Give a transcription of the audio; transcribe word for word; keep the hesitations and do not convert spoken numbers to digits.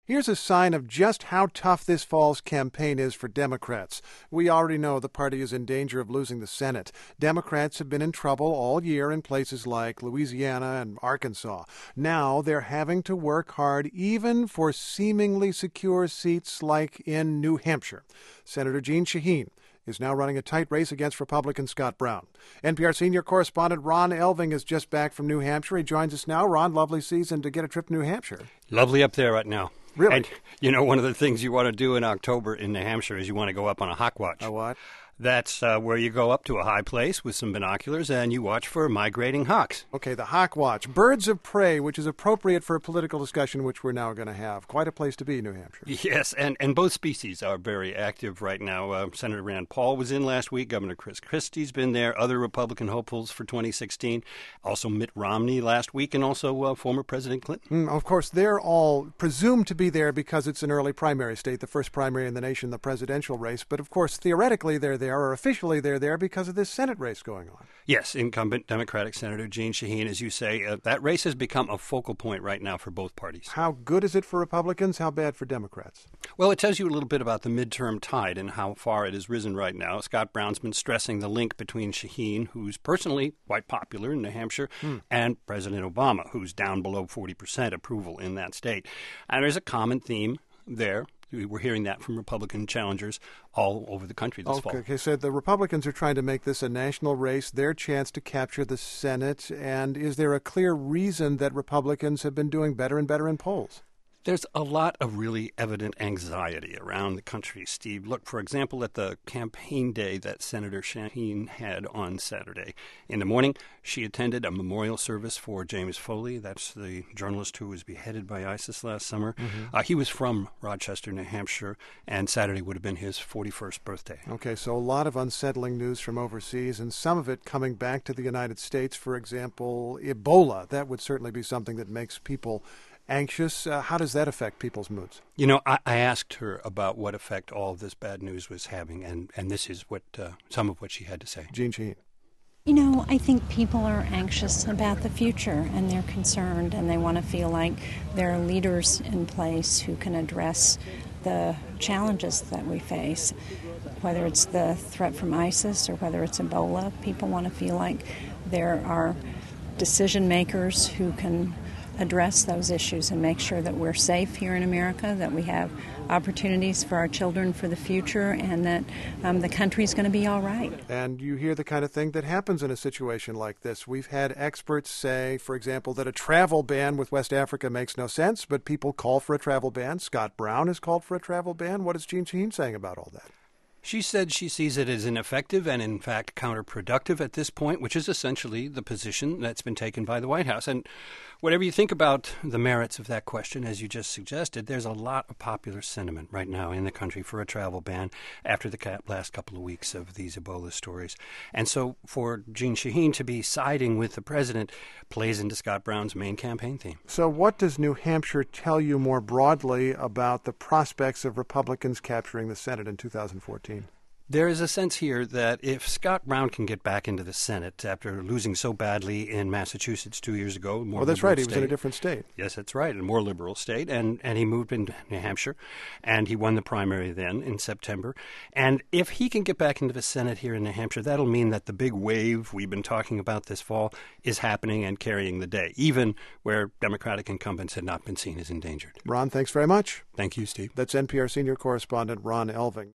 Here's a sign of just how tough this fall's campaign is for Democrats. We already know the party is in danger of losing the Senate. Democrats have been in trouble all year in places like Louisiana and Arkansas. Now they're having to work hard even for seemingly secure seats like in New Hampshire. Senator Jeanne Shaheen is now running a tight race against Republican Scott Brown. N P R senior correspondent Ron Elving is just back from New Hampshire. He joins us now. Ron, lovely season to get a trip to New Hampshire. Lovely up there right now. Really? And, you know, one of the things you want to do in October in New Hampshire is you want to go up on a hawk watch. A what? That's uh, where you go up to a high place with some binoculars and you watch for migrating hawks. Okay, the hawk watch. Birds of prey, which is appropriate for a political discussion, which we're now going to have. Quite a place to be, New Hampshire. Yes, and, and both species are very active right now. Uh, Senator Rand Paul was in last week. Governor Chris Christie's been there. Other Republican hopefuls for twenty sixteen. Also Mitt Romney last week, and also uh, former President Clinton. Mm, of course, they're all presumed to be there because it's an early primary state, the first primary in the nation, the presidential race. But, of course, theoretically they're there, or officially they're there because of this Senate race going on. Yes, incumbent Democratic Senator Jeanne Shaheen, as you say, uh, that race has become a focal point right now for both parties. How good is it for Republicans? How bad for Democrats? Well, it tells you a little bit about the midterm tide and how far it has risen right now. Scott Brown's been stressing the link between Shaheen, who's personally quite popular in New Hampshire, hmm. and President Obama, who's down below forty percent approval in that state. And there's a common theme there. We're hearing that from Republican challengers all over the country this okay, fall. Okay, so the Republicans are trying to make this a national race, their chance to capture the Senate. And is there a clear reason that Republicans have been doing better and better in polls? There's a lot of really evident anxiety around the country, Steve. Look, for example, at the campaign day that Senator Shaheen had on Saturday. In the morning, she attended a memorial service for James Foley. That's the journalist who was beheaded by ISIS last summer. Mm-hmm. Uh, he was from Rochester, New Hampshire, and Saturday would have been his forty-first birthday. Okay, so a lot of unsettling news from overseas, and some of it coming back to the United States. For example, Ebola. That would certainly be something that makes people anxious. Uh, how does that affect people's moods? You know, I, I asked her about what effect all of this bad news was having, and, and this is what uh, some of what she had to say. Jeanne Shaheen. You know, I think people are anxious about the future, and they're concerned, and they want to feel like there are leaders in place who can address the challenges that we face. Whether it's the threat from ISIS or whether it's Ebola, people want to feel like there are decision makers who can address those issues and make sure that we're safe here in America, that we have opportunities for our children for the future, and that um, the country's going to be all right. And you hear the kind of thing that happens in a situation like this. We've had experts say, for example, that a travel ban with West Africa makes no sense, but people call for a travel ban. Scott Brown has called for a travel ban. What is Jeanne Shaheen saying about all that? She said she sees it as ineffective and, in fact, counterproductive at this point, which is essentially the position that's been taken by the White House. And whatever you think about the merits of that question, as you just suggested, there's a lot of popular sentiment right now in the country for a travel ban after the last couple of weeks of these Ebola stories. And so for Jeanne Shaheen to be siding with the president plays into Scott Brown's main campaign theme. So what does New Hampshire tell you more broadly about the prospects of Republicans capturing the Senate in two thousand fourteen? There is a sense here that if Scott Brown can get back into the Senate after losing so badly in Massachusetts two years ago, more well, that's right. He was state, in a different state. Yes, that's right, a more liberal state, and, and he moved into New Hampshire, and he won the primary then in September. And if he can get back into the Senate here in New Hampshire, that'll mean that the big wave we've been talking about this fall is happening and carrying the day, even where Democratic incumbents had not been seen as endangered. Ron, thanks very much. Thank you, Steve. That's N P R senior correspondent Ron Elving.